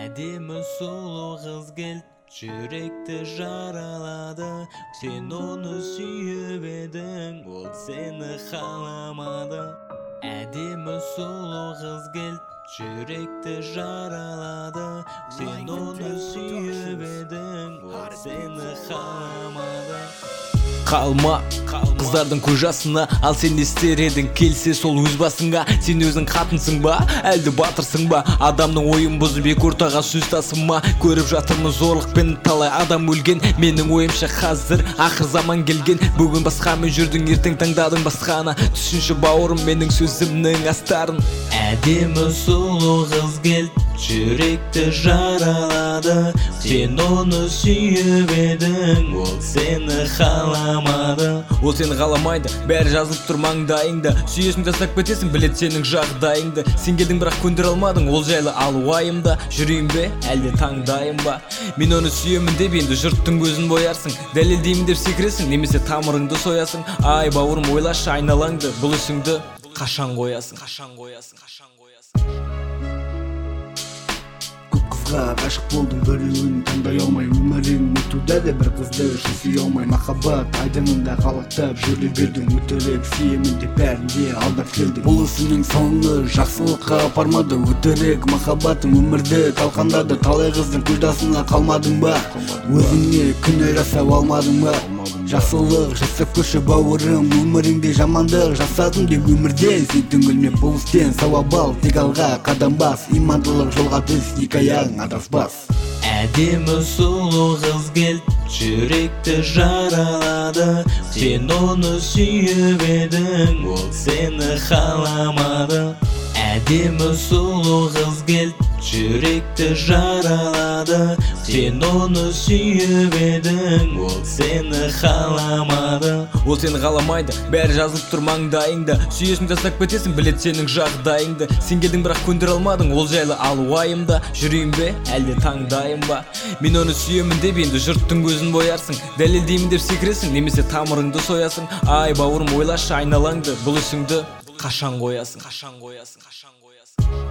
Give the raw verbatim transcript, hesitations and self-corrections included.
Әдемі сұлу қыз келді, жүректі жаралады. Сен оны сүйіп едің, ол сені қаламады. Әдемі сұлу қыз келді, жүректі жаралады. Сен оны сүйіп едің, ол сені қаламады. Қалма қыздардың көз жасына, ал сен не істер едің? Келсе сол өз басыңа. Сен өзің қатынсың ба, әлде батырсың ба? Адамның ойын бұзып екі ортаға сөз тасыма. Көріп жатырмыз зорлықпен талай адам өлген. Менің ойымша қазір ақыр заман келген. Бүгін басқамен жүрдің, ертең таңдадың басқаны. Түсінші бауырым менің сөзімнің астарын. Әдемі сұлу қыз келді, жүректі жаралады. Сен оны сүйіп едің, ол сені қаламады. Ол сені қаламайды, бәрі жазылып тұр маңдайыңда. Сүйесің тастап кетесің, білет сенің жағдайыңды. Сен келдің бірақ көндіре алмадың, ол жайлы ал уайымда. Жүрейін бе, әлде таңдайым ба? Мен оны сүйемін деп енді жұрттың көзін боярсың. Дәлелдеймін деп секіресің, немесе тамырыңды соясың. Ай бауырым, ойлашы айналаңды, бұл ісіңді қашан қоясың? Қашан қоясың? Қашан қоясың? Ғашық болдым, біреуін таңдай алмай. Өмірің өтуде де бір қызды шын сүйе алмай. Махаббат айдынында қалықтап жүре бердің. Өтірік сүйемін деп бәрінде алдап келдің. Бұл ісінің соңы жақсылыққа апармады. Өтірік махаббатың өмірді талқандады. Талай қыздың көздасына қалмадың ба? Өзіңе күнә жасап алмадың ба? Жақсылық жасап көрші бауырым, өміріңде жамандық жасадың деп өмірден. Сен түңілме бұл істен, сауап ал, тек алға қадам бас. Имандылық жолға түс, екі аяғың адаспас. Әдемі сұлу қыз келді, жүректі жаралады. Сен оны сүйіп едің, ол сені қаламады. Әдемі сұлу қыз келді, жүректі жаралады. Сен оны сүйіп едің, ол сені қаламады. Ол сені қаламайды, бәрі жазылып тұр маңдайыңда. Сүйесің тастап кетесің, білет сенің жағдайыңды. Сен келдің бірақ көндіре алмадың, ол жайлы ал уайымда. Жүрейін бе, әлде таңдайым ба? Мен оны сүйемін деп енді жұрттың көзін боярсың. Дәлелдеймін деп секіресің, немесе тамырыңды соясың. Ай бауырым, ойлашы айналаңды, бұл ісіңді қашан қоясың? Қашан қоясың? Қашан қоясың?